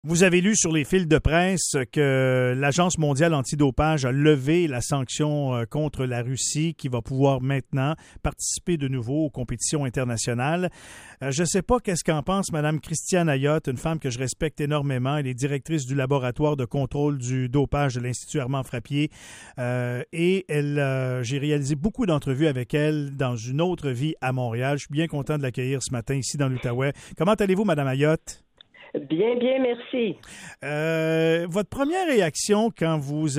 Vous avez lu sur les fils de presse que l'Agence mondiale antidopage a levé la sanction contre la Russie qui va pouvoir maintenant participer de nouveau aux compétitions internationales. Je ne sais pas qu'est-ce qu'en pense Mme Christiane Ayotte, une femme que je respecte énormément. Elle est directrice du laboratoire de contrôle du dopage de l'Institut Armand-Frappier. J'ai réalisé beaucoup d'entrevues avec elle dans une autre vie à Montréal. Je suis bien content de l'accueillir ce matin ici dans l'Outaouais. Comment allez-vous, Mme Ayotte? Bien, merci. Votre première réaction quand vous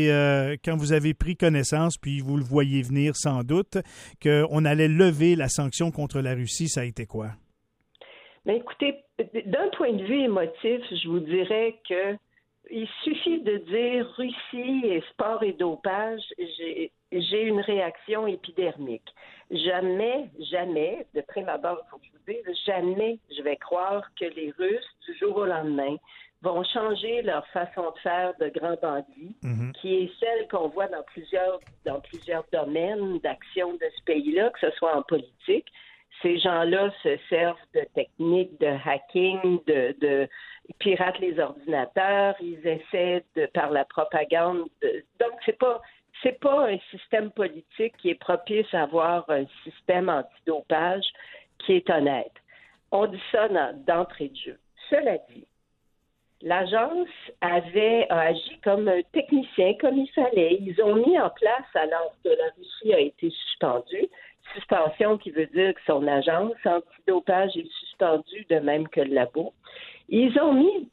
avez pris connaissance, puis vous le voyez venir sans doute, qu'on allait lever la sanction contre la Russie, ça a été quoi? Bien, écoutez, d'un point de vue émotif, je vous dirais que il suffit de dire Russie et sport et dopage, j'ai une réaction épidermique. Jamais, de prime abord, il faut que je vous dise, jamais je vais croire que les Russes, du jour au lendemain, vont changer leur façon de faire de grands bandits, qui est celle qu'on voit dans plusieurs domaines d'action de ce pays-là, que ce soit en politique. Ces gens-là se servent de techniques de hacking, de piratent les ordinateurs, ils essaient par la propagande. Donc, c'est pas un système politique qui est propice à avoir un système antidopage qui est honnête. On dit ça d'entrée de jeu. Cela dit, l'agence a agi comme un technicien, comme il fallait. Ils ont mis en place, alors que la Russie a été suspendue, suspension qui veut dire que son agence antidopage est suspendue, de même que le labo. Ils ont mis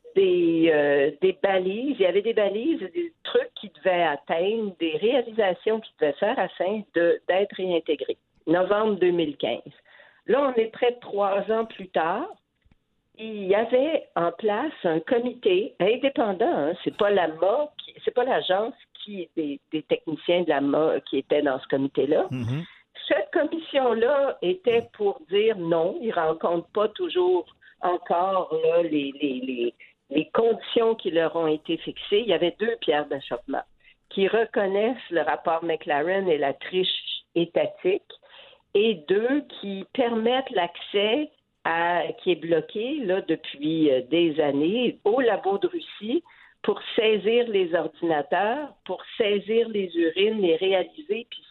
des balises, il y avait des balises, des trucs qui devaient atteindre, des réalisations qui devaient faire afin d'être réintégrés. Novembre 2015. Là, on est près de 3 ans plus tard. Il y avait en place un comité indépendant, c'est pas l'AMA, c'est pas l'agence qui est des techniciens de l'AMA qui étaient dans ce comité-là. Mm-hmm. Cette commission-là était pour dire non, ils ne rencontrent pas toujours encore là, les conditions qui leur ont été fixées. Il y avait 2 pierres d'achoppement qui reconnaissent le rapport McLaren et la triche étatique, et 2 qui permettent l'accès qui est bloqué là, depuis des années au labo de Russie pour saisir les ordinateurs, pour saisir les urines, les réanalyser puis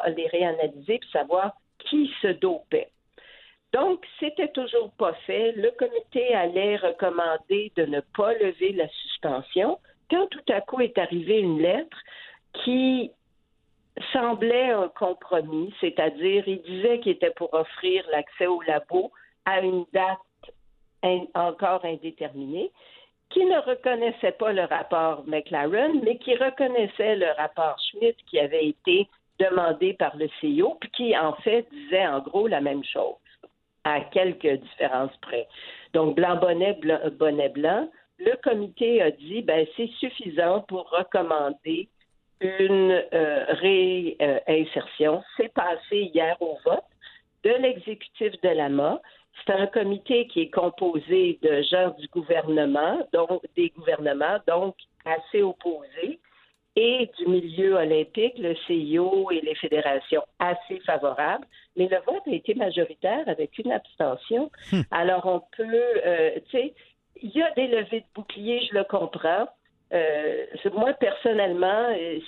savoir qui se dopait. Donc, c'était toujours pas fait. Le comité allait recommander de ne pas lever la suspension quand tout à coup est arrivée une lettre qui semblait un compromis, c'est-à-dire il disait qu'il était pour offrir l'accès au labo à une date encore indéterminée, qui ne reconnaissait pas le rapport McLaren, mais qui reconnaissait le rapport Schmidt qui avait été demandé par le CIO, puis qui, en fait, disait en gros la même chose, à quelques différences près. Donc, bonnet blanc, le comité a dit, c'est suffisant pour recommander une réinsertion. C'est passé hier au vote de l'exécutif de l'AMA. C'est un comité qui est composé de gens du gouvernement, donc des gouvernements, donc assez opposés, et du milieu olympique, le CIO et les fédérations assez favorables. Mais le vote a été majoritaire avec une abstention. Alors, on peut, il y a des levées de boucliers, je le comprends. Moi, personnellement,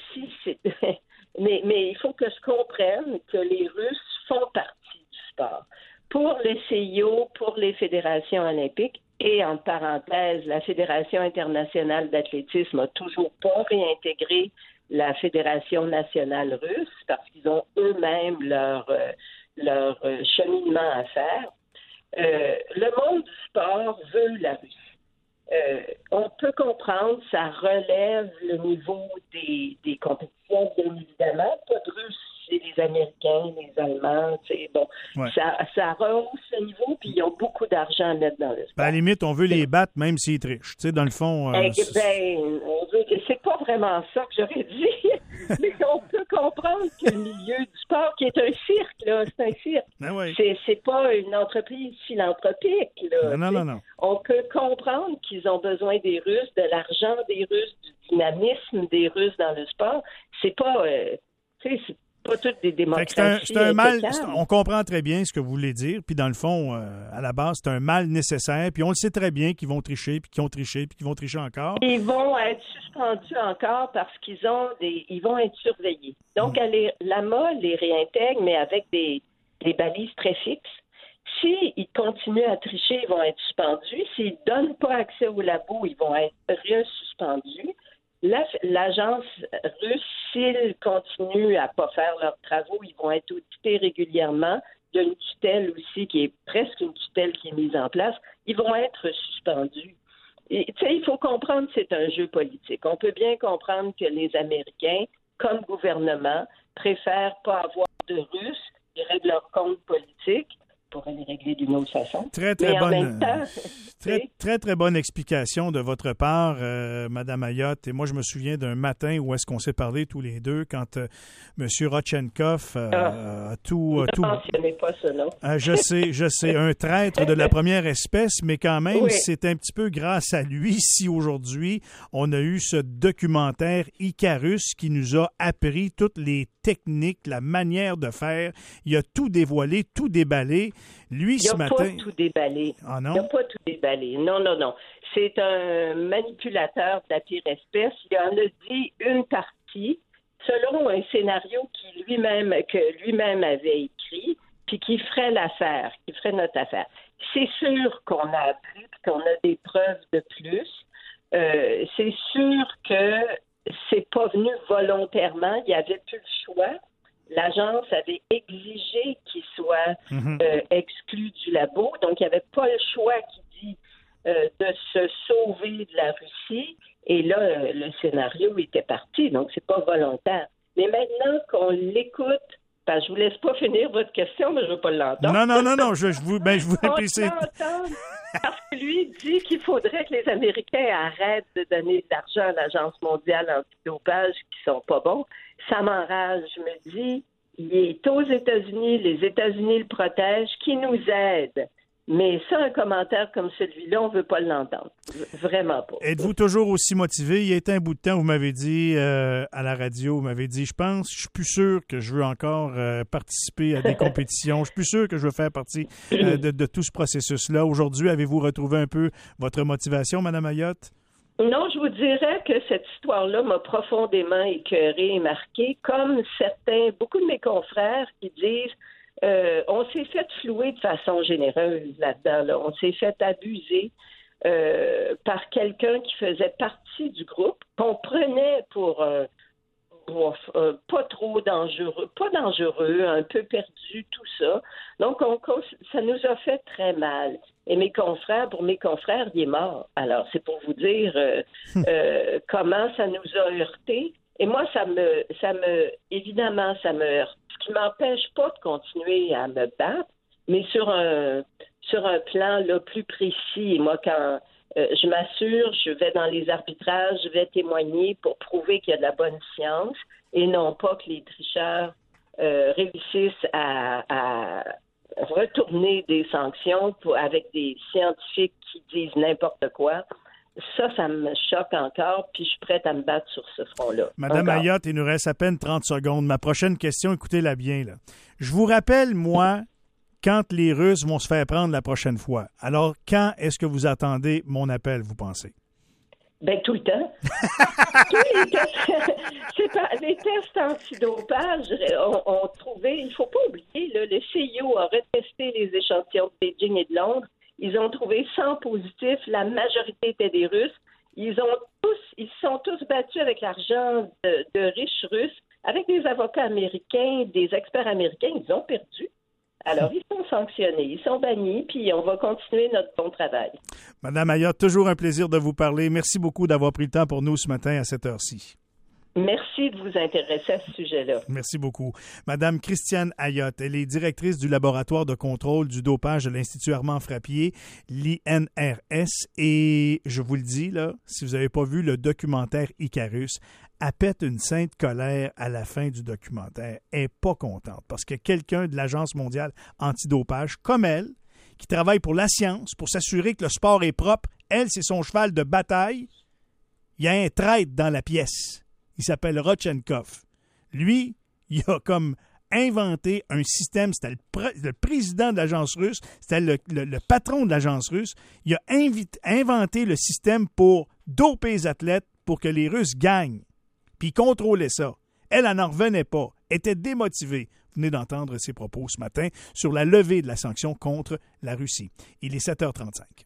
mais il faut que je comprenne que les Russes font partie du sport. Pour le CIO, pour les fédérations olympiques, et en parenthèse, la Fédération internationale d'athlétisme n'a toujours pas réintégré la Fédération nationale russe parce qu'ils ont eux-mêmes leur cheminement à faire. Le monde du sport veut la Russie. On peut comprendre, ça relève le niveau des compétitions, bien évidemment. Pas de Russes, c'est les Américains, les Allemands, bon. Ouais. Ça rehausse le niveau, puis ils ont beaucoup d'argent à mettre dans le sport. À la limite, on veut les battre, même s'ils trichent. Dans le fond... c'est pas vraiment ça que j'aurais dit. Mais on peut comprendre que le milieu du sport, qui est un cirque, là, c'est un cirque. Ouais. C'est pas une entreprise philanthropique, là. Non. On peut comprendre qu'ils ont besoin des Russes, de l'argent des Russes, du dynamisme des Russes dans le sport. C'est pas... pas toutes des démocraties. C'est un mal, on comprend très bien ce que vous voulez dire, puis dans le fond, à la base, c'est un mal nécessaire, puis on le sait très bien qu'ils vont tricher, puis qu'ils ont triché, puis qu'ils vont tricher encore. Ils vont être suspendus encore parce qu'ils ils vont être surveillés. Donc, l'AMA les réintègre, mais avec des balises très fixes. S'ils continuent à tricher, ils vont être suspendus. S'ils ne donnent pas accès au labo, ils vont être resuspendus. L'agence russe, s'ils continuent à ne pas faire leurs travaux, ils vont être audités régulièrement. Il y a une tutelle aussi qui est presque une tutelle qui est mise en place. Ils vont être suspendus. Et, il faut comprendre que c'est un jeu politique. On peut bien comprendre que les Américains, comme gouvernement, préfèrent pas avoir de Russes. Ils règlent leur compte politique. Pourrait les régler d'une autre façon. Très bonne explication de votre part, Madame Ayotte. Et moi, je me souviens d'un matin où est-ce qu'on s'est parlé tous les deux quand M. Rodchenkov a tout... Ne mentionnez pas ce nom. Je sais, un traître de la première espèce, mais quand même, c'est un petit peu grâce à lui si aujourd'hui, on a eu ce documentaire Icarus qui nous a appris toutes les techniques, la manière de faire. Il a tout dévoilé, tout déballé. Lui, ce matin... Il n'a pas tout déballé. Ah non? Il n'a pas tout déballé. Non. C'est un manipulateur de la pire espèce. Il en a dit une partie selon un scénario que lui-même avait écrit, puis qui ferait l'affaire, qui ferait notre affaire. C'est sûr qu'on a appris, puis qu'on a des preuves de plus. C'est sûr que c'est pas venu volontairement. Il n'y avait plus le choix. L'agence avait exigé qu'il soit exclu du labo. Donc, il n'y avait pas le choix, qui dit, de se sauver de la Russie. Et là, le scénario était parti. Donc, c'est pas volontaire. Mais maintenant qu'on l'écoute, parce que je vous laisse pas finir votre question, mais je veux pas l'entendre. Non. Je vous réplique. Parce que lui dit qu'il faudrait que les Américains arrêtent de donner de l'argent à l'Agence mondiale antidopage qui sont pas bons. Ça m'enrage. Je me dis, il est aux États-Unis, les États-Unis le protègent, qui nous aident. Mais ça, un commentaire comme celui-là, on ne veut pas l'entendre. Vraiment pas. Êtes-vous toujours aussi motivé? Il y a été un bout de temps, vous m'avez dit à la radio, vous m'avez dit, je suis plus sûr que je veux encore participer à des compétitions. Je suis plus sûr que je veux faire partie de tout ce processus-là. Aujourd'hui, avez-vous retrouvé un peu votre motivation, Mme Ayotte? Non, je vous dirais que cette histoire-là m'a profondément écœurée et marquée, comme beaucoup de mes confrères qui disent on s'est fait flouer de façon généreuse là-dedans. Là. On s'est fait abuser par quelqu'un qui faisait partie du groupe, qu'on prenait pour pas trop dangereux, un peu perdu, tout ça. Donc, ça nous a fait très mal. Et pour mes confrères, il est mort. Alors, c'est pour vous dire comment ça nous a heurtés. Et moi, évidemment, ça me heurte. Ce qui m'empêche pas de continuer à me battre, mais sur un plan là, plus précis. Moi, quand je m'assure, je vais dans les arbitrages, je vais témoigner pour prouver qu'il y a de la bonne science et non pas que les tricheurs réussissent à retourner des sanctions avec des scientifiques qui disent n'importe quoi. Ça me choque encore, puis je suis prête à me battre sur ce front-là. Madame Ayotte, il nous reste à peine 30 secondes. Ma prochaine question, écoutez-la bien. Là. Je vous rappelle, moi, quand les Russes vont se faire prendre la prochaine fois. Alors, quand est-ce que vous attendez mon appel, vous pensez? Bien, tout le temps. Les tests antidopage ont trouvé, il ne faut pas oublier, là, le CIO a retesté les échantillons de Beijing et de Londres. Ils ont trouvé 100 positifs. La majorité étaient des Russes. Ils se sont tous battus avec l'argent de riches Russes. Avec des avocats américains, des experts américains, ils ont perdu. Alors, ils sont sanctionnés, ils sont bannis, puis on va continuer notre bon travail. Madame Ayotte, toujours un plaisir de vous parler. Merci beaucoup d'avoir pris le temps pour nous ce matin à cette heure-ci. Merci de vous intéresser à ce sujet-là. Merci beaucoup. Madame Christiane Ayotte, elle est directrice du laboratoire de contrôle du dopage de l'Institut Armand-Frappier, l'INRS. Et je vous le dis, là, si vous n'avez pas vu le documentaire Icarus, elle pète une sainte colère à la fin du documentaire. Elle n'est pas contente parce que quelqu'un de l'Agence mondiale antidopage, comme elle, qui travaille pour la science, pour s'assurer que le sport est propre, elle, c'est son cheval de bataille, il y a un traître dans la pièce. Il s'appelle Rodchenkov. Lui, il a comme inventé un système. C'était le président de l'agence russe, c'était le patron de l'agence russe. Il a inventé le système pour doper les athlètes pour que les Russes gagnent. Puis il contrôlait ça. Elle n'en revenait pas, était démotivée. Vous venez d'entendre ses propos ce matin sur la levée de la sanction contre la Russie. Il est 7h35.